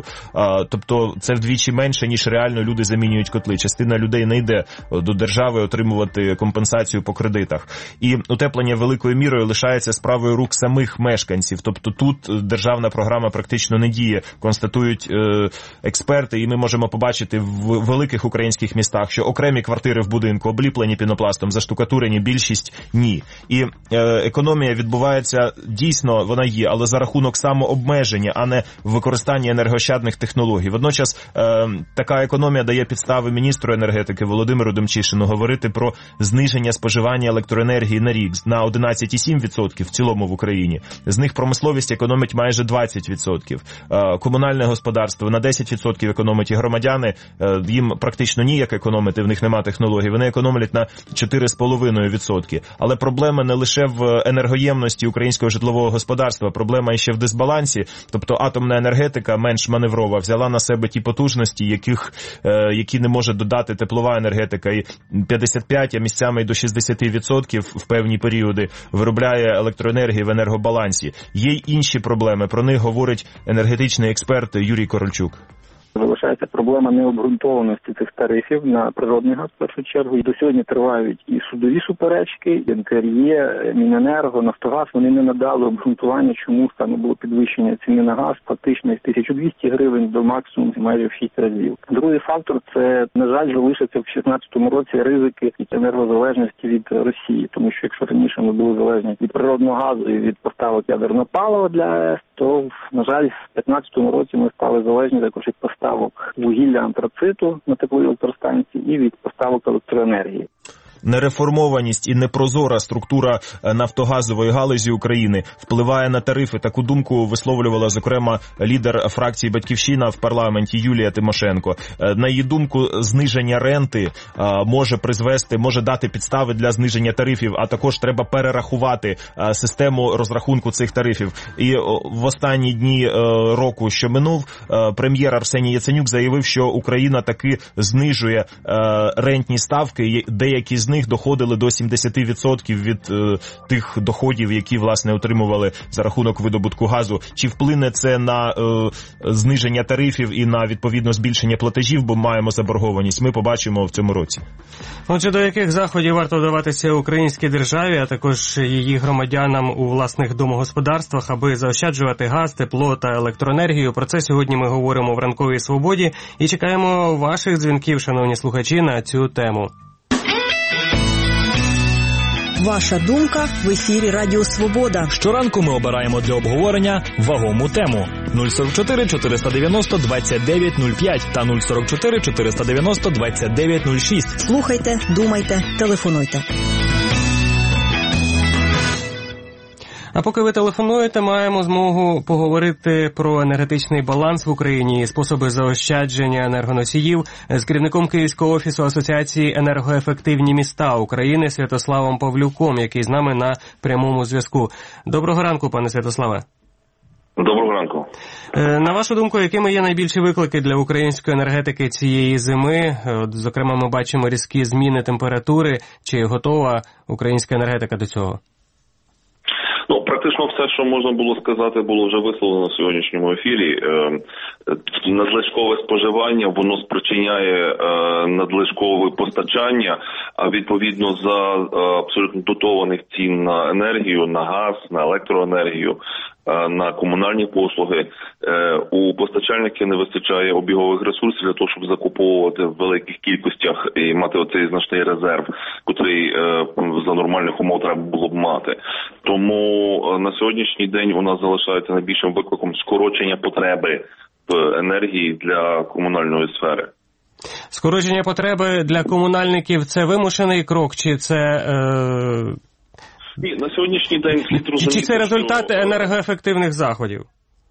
Тобто це вдвічі менше, ніж реально люди замінюють котли. Частина людей не йде до держави отримувати компенсацію по кредитах. І утеплення великою мірою лишається справою рук самих мешканців. Тобто тут державна програма практично не діє, констатують е, експерти, і ми можемо побачити в великих українських містах, що окремі квартири в будинку обліплені пінопластом, заштукатурені, більшість ні. І е, економія відбувається, дійсно, вона є, але за рахунок самообмеження, а не використання енергоощадних технологій. Водночас е, така економія дає підстави міністру енергетики Володимиру Демчишину говорити про зниження споживання електроенергії на рік на одинадцять цілих сім десятих відсотка в цілому в Україні. З них промисловість економить майже двадцять відсотків. Комунальне господарство на десять відсотків економить, і громадяни, їм практично ніяк економити, в них нема технологій, вони економлять на чотири цілих п'ять десятих відсотка. Але проблема не лише в енергоємності українського житлового господарства, проблема ще в дисбалансі, тобто атомна енергетика менш маневрова, взяла на себе ті потужності, яких, які не може додати теплова енергетика, і п'ятдесят п'ять, а місцями й до шістдесят відсотків в певні періоди виробляє електроенергії в енергобалансі. Є й інші проблеми, про них говорить енергетичний експерт Юрій Корольчук. Залишається проблема необґрунтованості цих тарифів на природний газ в першу чергу. І до сьогодні тривають і судові суперечки, і НКРЄ, Міненерго, Нафтогаз. Вони не надали обґрунтування, чому саме було підвищення ціни на газ фактично з тисяча двісті гривень до максимум майже в шість разів. Другий фактор – це, на жаль, залишиться в шістнадцятому році ризики енергозалежності від Росії. Тому що якщо раніше ми були залежні від природного газу і від поставок ядерного палива для АЕС, то, на жаль, в п'ятнадцятому році ми стали залежні також від поставок вугілля антрациту на теплові електростанції і від поставок електроенергії. Нереформованість і непрозора структура нафтогазової галузі України впливає на тарифи. Таку думку висловлювала, зокрема, лідер фракції «Батьківщина» в парламенті Юлія Тимошенко. На її думку, зниження ренти може призвести, може дати підстави для зниження тарифів, а також треба перерахувати систему розрахунку цих тарифів. І в останні дні року, що минув, прем'єр Арсеній Яценюк заявив, що Україна таки знижує рентні ставки, деякі з них доходили до сімдесят відсотків від е, тих доходів, які, власне, отримували за рахунок видобутку газу. Чи вплине це на е, зниження тарифів і на, відповідно, збільшення платежів, бо маємо заборгованість, ми побачимо в цьому році. Отже, до яких заходів варто вдаватися українській державі, а також її громадянам у власних домогосподарствах, аби заощаджувати газ, тепло та електроенергію? Про це сьогодні ми говоримо в «Ранковій свободі» і чекаємо ваших дзвінків, шановні слухачі, на цю тему. Ваша думка в ефірі Радіо Свобода. Щоранку ми обираємо для обговорення вагому тему. нуль сорок чотири чотириста дев'яносто двадцять дев'ять нуль п'ять та нуль сорок чотири чотириста дев'яносто двадцять дев'ять нуль шість. Слухайте, думайте, телефонуйте. А поки ви телефонуєте, маємо змогу поговорити про енергетичний баланс в Україні і способи заощадження енергоносіїв з керівником Київського офісу Асоціації енергоефективні міста України Святославом Павлюком, який з нами на прямому зв'язку. Доброго ранку, пане Святославе. Доброго ранку. На вашу думку, якими є найбільші виклики для української енергетики цієї зими? От, зокрема, ми бачимо різкі зміни температури. Чи готова українська енергетика до цього? Ну, практично все, що можна було сказати, було вже висловлено на сьогоднішньому ефірі. Надлишкове споживання, воно спричиняє надлишкове постачання, а відповідно за абсолютно дотованих цін на енергію, на газ, на електроенергію, на комунальні послуги. У постачальників не вистачає обігових ресурсів для того, щоб закуповувати в великих кількостях і мати оцей значний резерв, котрий за нормальних умов треба було б мати. Тому на сьогоднішній день у нас залишається найбільшим викликом скорочення потреби в енергії для комунальної сфери. Скорочення потреби для комунальників – це вимушений крок, чи це... Е... Ні, на сьогоднішній день слід розуміти, чи це результат що... енергоефективних заходів?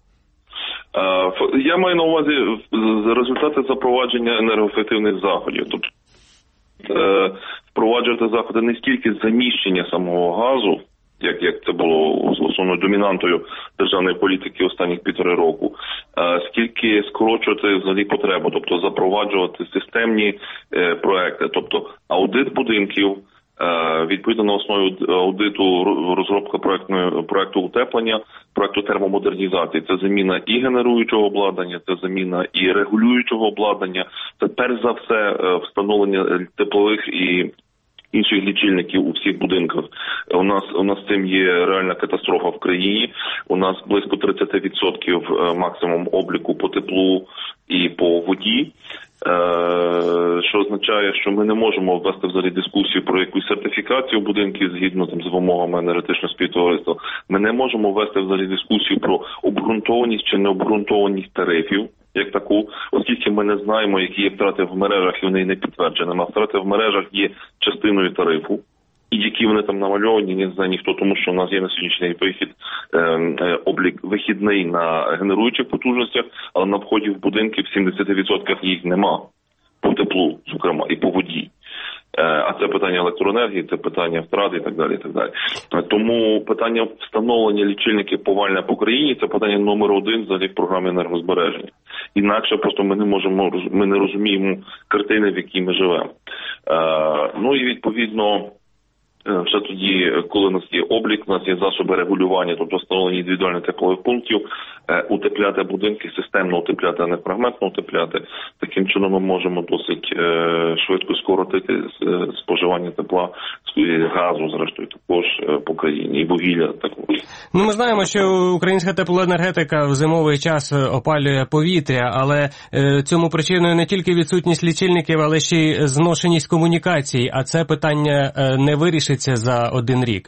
Я маю на увазі результати запровадження енергоефективних заходів. Тобто впроваджувати заходи не стільки заміщення самого газу, як, як це було основною домінантою державної політики останніх півтори року, скільки скорочувати взагалі потребу, тобто запроваджувати системні е, проекти, тобто аудит будинків, е, відповідно на основі аудиту розробка проектної, проекту утеплення, проекту термомодернізації. Це заміна і генеруючого обладнання, це заміна і регулюючого обладнання, це перш за все е, встановлення теплових і інших лічильників у всіх будинках. У нас у нас з цим є реальна катастрофа в країні. У нас близько тридцять відсотків максимум обліку по теплу і по воді, що означає, що ми не можемо ввести взагалі дискусію про якусь сертифікацію будинків згідно там з вимогами енергетичного співтовариства. Ми не можемо ввести взагалі дискусію про обґрунтованість чи необґрунтованість тарифів як таку, оскільки ми не знаємо, які є втрати в мережах, і вони не підтверджені. А втрати в мережах є частиною тарифу. І які вони там намальовані, не знає ніхто, тому що у нас є на сьогоднішній вихід е, е, облік вихідний на генеруючих потужностях, але на вході в будинки в сімдесят відсотків їх нема. По теплу, зокрема, і по воді. Е, а це питання електроенергії, це питання втрат і так далі. І так далі. Е, тому питання встановлення лічильників повальне по країні – це питання номер один взагалі в програмі енергозбереження. Інакше просто ми не можемо, ми не розуміємо картини, в якій ми живемо. Е, ну і відповідно, вже тоді, коли у нас є облік, у нас є засоби регулювання, тобто встановлення індивідуальних теплових пунктів, утепляти будинки, системно утепляти, а не фрагментно утепляти. Таким чином ми можемо досить швидко скоротити споживання тепла, газу, зрештою, також по країні, і вугілля також. Ну, ми знаємо, що українська теплоенергетика в зимовий час опалює повітря, але е, цьому причиною не тільки відсутність лічильників, але ще й зношеність комунікацій, а це питання е, не вирішиться за один рік.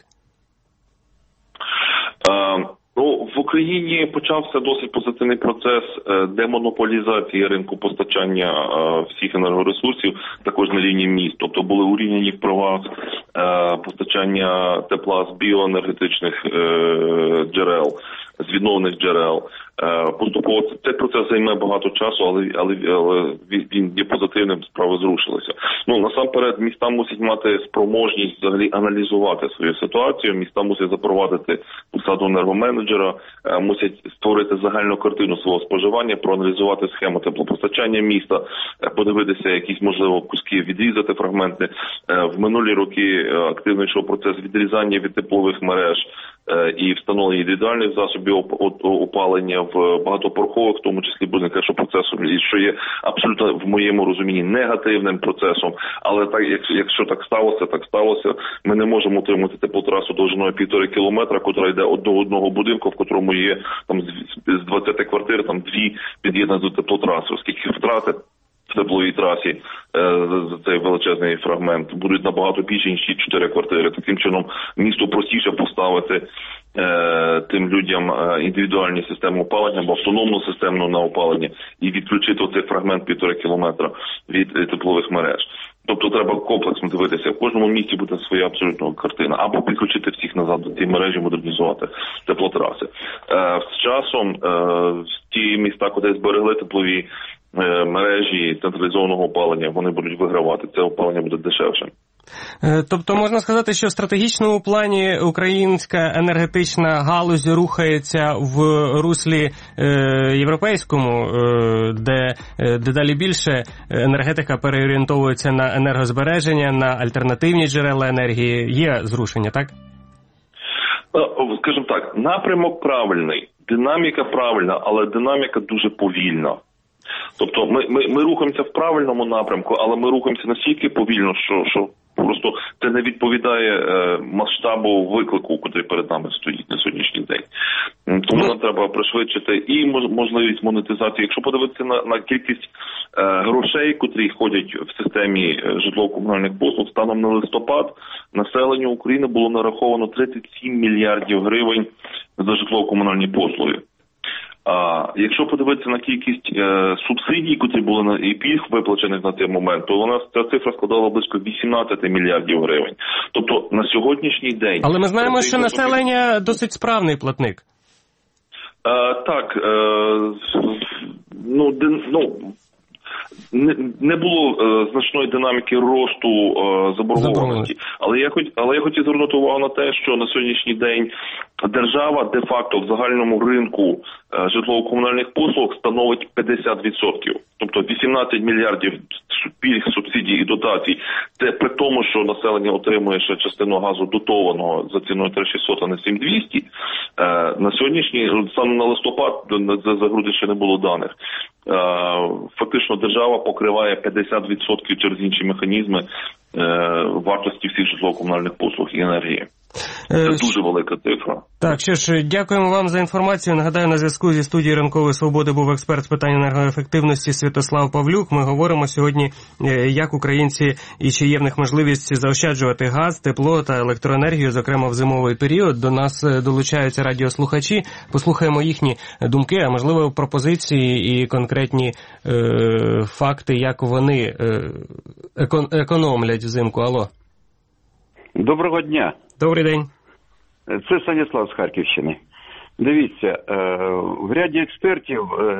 Е, ну, в Україні почався досить позитивний процес демонополізації ринку постачання е, всіх енергоресурсів, також на рівні міст. Тобто були урівняні права е, постачання тепла з біоенергетичних е, джерел, з відновлених джерел. Поступово цей процес займе багато часу, але, але, але він є позитивним, справи зрушилися. Ну, насамперед, міста мусять мати спроможність взагалі аналізувати свою ситуацію, міста мусять запровадити посаду енергоменеджера, мусять створити загальну картину свого споживання, проаналізувати схему теплопостачання міста, подивитися якісь, можливо, куски, відрізати фрагменти. В минулі роки активно йшов процес відрізання від теплових мереж і встановлення індивідуальних засобів опалення в багатоповерхових, в тому числі будинках, що процесом, і що є абсолютно в моєму розумінні негативним процесом. Але так, якщо так сталося, так сталося. Ми не можемо отримати теплотрасу довжиною півтори кілометра, котра йде до одного будинку, в котрому є там з двадцяти квартир, там дві під'єднані до теплотраси, оскільки втрати в тепловій трасі за цей величезний фрагмент будуть набагато більше, ніж ті чотири квартири. Таким чином, місту простіше поставити е, тим людям індивідуальні системи опалення або автономну систему на опалення і відключити оцей фрагмент півтори кілометра від теплових мереж. Тобто треба комплексно дивитися. В кожному місті буде своя абсолютно картина. Або підключити всіх назад до цієї мережі, модернізувати теплотраси. Е, з часом е, ті міста, куди зберегли теплові мережі централізованого опалення, вони будуть вигравати. Це опалення буде дешевше. Тобто можна сказати, що в стратегічному плані українська енергетична галузь рухається в руслі е, європейському, е, де дедалі більше енергетика переорієнтовується на енергозбереження, на альтернативні джерела енергії. Є зрушення, так? Скажімо так, напрямок правильний, динаміка правильна, але динаміка дуже повільна. Тобто ми, ми, ми рухаємося в правильному напрямку, але ми рухаємося настільки повільно, що, що просто це не відповідає е, масштабу виклику, який перед нами стоїть на сьогоднішній день. Тому нам треба пришвидшити і можливість монетизації. Якщо подивитися на, на кількість е, грошей, котрі ходять в системі житлово-комунальних послуг, станом на листопад населенню України було нараховано тридцять сім мільярдів гривень за житлово-комунальні послуги. А якщо подивитися на кількість е, субсидій, які були на і пільг виплачених на цей момент, то у нас ця цифра складала близько вісімнадцять мільярдів гривень. Тобто на сьогоднішній день... Але ми знаємо, що населення досить справний платник. Е, так, е, ну, дин, ну не, не було е, значної динаміки росту е, заборгованості. Але я хоч, але я хотів звернути увагу на те, що на сьогоднішній день держава де-факто в загальному ринку е, житлово-комунальних послуг становить п'ятдесят відсотків. Тобто вісімнадцять мільярдів пільг, субсидій і дотацій. Це при тому, що населення отримує ще частину газу дотованого за ціною три тисячі шістсот, а не сім тисяч двісті. Е, на сьогоднішній, саме на листопад, за, за грудень ще не було даних. Е, фактично держава покриває п'ятдесят відсотків через інші механізми е, вартості всіх житлово-комунальних послуг і енергії. Це дуже велика цифра. Так, що ж, дякуємо вам за інформацію. Нагадаю, на зв'язку зі студією Ранкової Свободи був експерт з питань енергоефективності Святослав Павлюк. Ми говоримо сьогодні, як українці і чи є в них можливість заощаджувати газ, тепло та електроенергію, зокрема в зимовий період. До нас долучаються радіослухачі. Послухаємо їхні думки, а можливо пропозиції і конкретні е, факти, як вони е, екон, економлять взимку. Алло. Доброго дня. Добрий день. Це Станіслав з Харківщини. Дивіться, в ряді експертів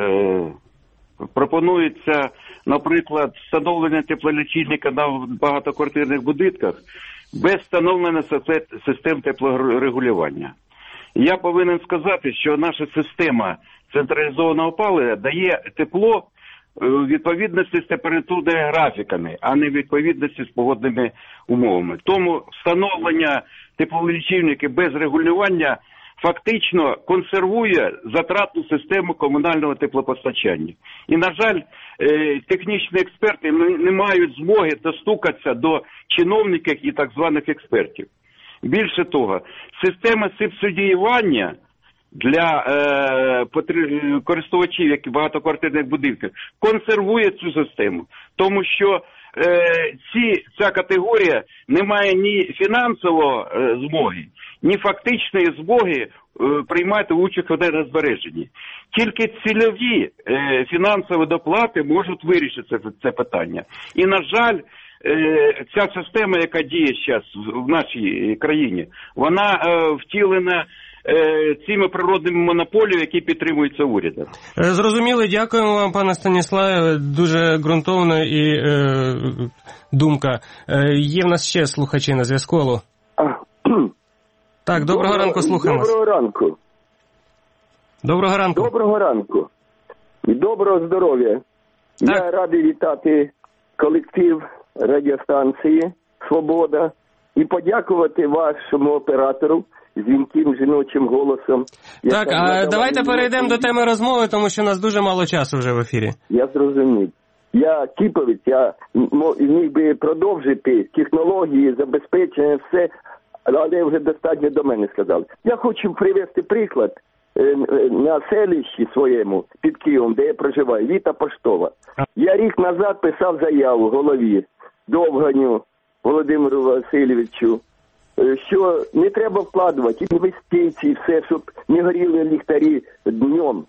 пропонується, наприклад, встановлення теплолічильника на багатоквартирних будинках без встановлення систем теплорегулювання. Я повинен сказати, що наша система централізованого опалення дає тепло в відповідності з температурними графіками, а не в відповідності з погодними умовами. Тому встановлення теплолічильників без регулювання фактично консервує затратну систему комунального теплопостачання. І, на жаль, технічні експерти не мають змоги достукатися до чиновників і так званих експертів. Більше того, система субсидіювання для е, користувачів як багатоквартирних будинків консервує цю систему. Тому що е, ці, ця категорія не має ні фінансової е, змоги, ні фактичної змоги е, приймати участь в енергозбереженні. Тільки цільові е, фінансові доплати можуть вирішити це, це питання. І, на жаль, е, ця система, яка діє зараз в нашій країні, вона е, втілена цими природними монополіями, які підтримуються урядом. Зрозуміло, дякуємо вам, пане Станіславе, дуже ґрунтовна і е, думка. Е, є в нас ще слухачі на зв'язку. Алло. Так, доброго, доброго ранку, слухаємо вас. Доброго ранку. Доброго ранку. Доброго ранку. І доброго здоров'я. Так. Я радий вітати колектив радіостанції «Свобода» і подякувати вашому оператору дзвінким жіночим голосом. Так, а давайте перейдемо до теми розмови, тому що у нас дуже мало часу вже в ефірі. Я зрозумів. Я кіповець, я міг би продовжити технології, забезпечення, все, але вже достатньо до мене сказали. Я хочу привести приклад на селищі своєму під Києвом, де я проживаю, Віта Поштова. Я рік назад писав заяву голові Довганю Володимиру Васильовичу, що не треба вкладувати інвестиції, все, щоб не горіли ліхтарі днем.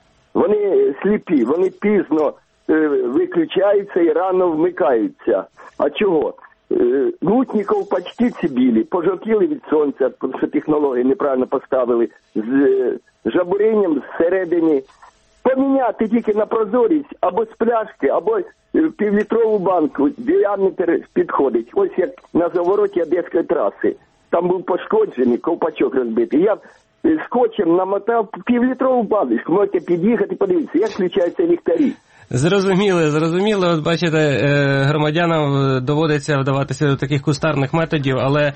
Вони сліпі, вони пізно е, виключаються і рано вмикаються. А чого? Е, Гутніков почти цибілі, пожовтіли від сонця, тому що технології неправильно поставили, з е, жабурінням зсередині. Поміняти тільки на прозорість, або з пляшки, або півлітрову банку, діаметр підходить. Ось як на завороті Одеської траси. Там був пошкоджений, ковпачок розбитий. Я скотчем намотав півлітрову баночку. Можете під'їхати, подивитися, як включаються ліхтарі. Зрозуміло, зрозуміло. От бачите, громадянам доводиться вдаватися до таких кустарних методів, але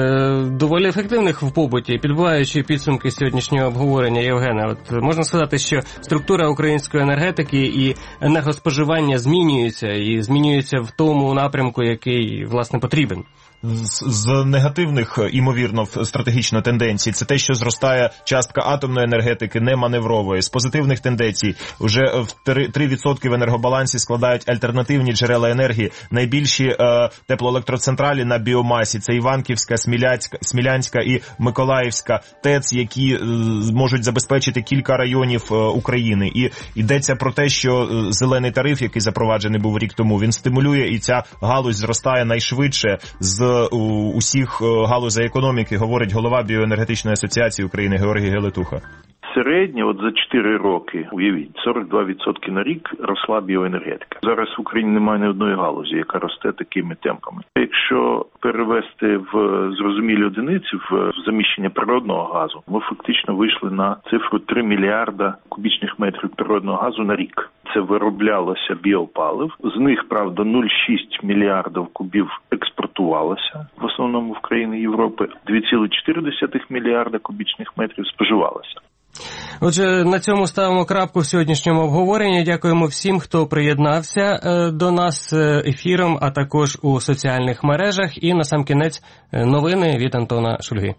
доволі ефективних в побуті. Підбиваючи підсумки сьогоднішнього обговорення, Євгена, от можна сказати, що структура української енергетики і енергоспоживання змінюється, і змінюється в тому напрямку, який, власне, потрібен. З, з негативних, імовірно, стратегічно тенденцій, це те, що зростає частка атомної енергетики, не маневрової. З позитивних тенденцій вже в три відсотки в енергобалансі складають альтернативні джерела енергії. Найбільші е, теплоелектроцентралі на біомасі – це Іванківська, Смілянська, Смілянська і Миколаївська ТЕЦ, які е, можуть забезпечити кілька районів е, України. І йдеться про те, що е, зелений тариф, який запроваджений був рік тому, він стимулює, і ця галузь зростає найшвидше з у усіх галузей економіки, говорить голова Біоенергетичної асоціації України Георгій Гелетуха. Середньо, от за чотири роки, уявіть, сорок два відсотки на рік росла біоенергетика. Зараз в Україні немає ні одної галузі, яка росте такими темпами. Якщо перевести в зрозумілі одиниці в заміщення природного газу, ми фактично вийшли на цифру три мільярда кубічних метрів природного газу на рік. Це вироблялося біопалив. З них, правда, нуль цілих шість мільярдів кубів експортувалося, в основному в країни Європи. дві цілих чотири десятих мільярда кубічних метрів споживалося. Отже, на цьому ставимо крапку в сьогоднішньому обговоренні. Дякуємо всім, хто приєднався до нас ефіром, а також у соціальних мережах. І насамкінець новини від Антона Шульги.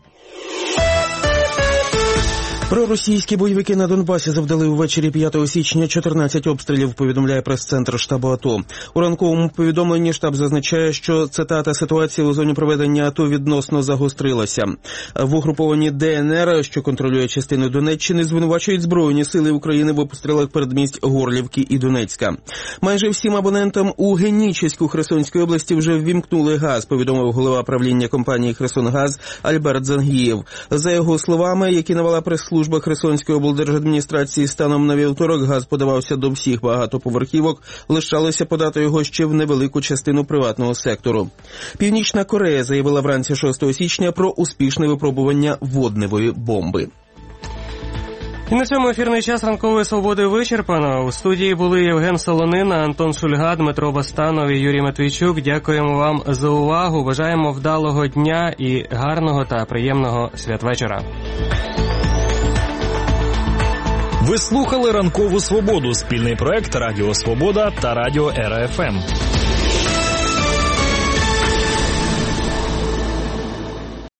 Проросійські бойовики на Донбасі завдали увечері п'ятого січня чотирнадцять обстрілів, повідомляє прес-центр штабу АТО. У ранковому повідомленні штаб зазначає, що, цитата, ситуація у зоні проведення АТО відносно загострилася. В угрупованні ДНР, що контролює частину Донеччини, звинувачують Збройні сили України в обстрілах передмість Горлівки і Донецька. Майже всім абонентам у Генічеську Херсонської області вже ввімкнули газ, повідомив голова правління компанії «Херсонгаз» Альберт Зангієв. За його словами, які навела прес-служба Херсонської облдержадміністрації, станом на вівторок газ подавався до всіх багатоповерхівок, лишалося подати його ще в невелику частину приватного сектору. Північна Корея заявила вранці шостого січня про успішне випробування водневої бомби. І на цьому ефірний час ранкової свободи вичерпано. У студії були Євген Солонина, Антон Шульга, Дмитро Бастанов і Юрій Матвійчук. Дякуємо вам за увагу. Бажаємо вдалого дня і гарного та приємного святвечора. Ви слухали «Ранкову свободу» – спільний проект Радіо Свобода та Радіо Ера Еф Ем.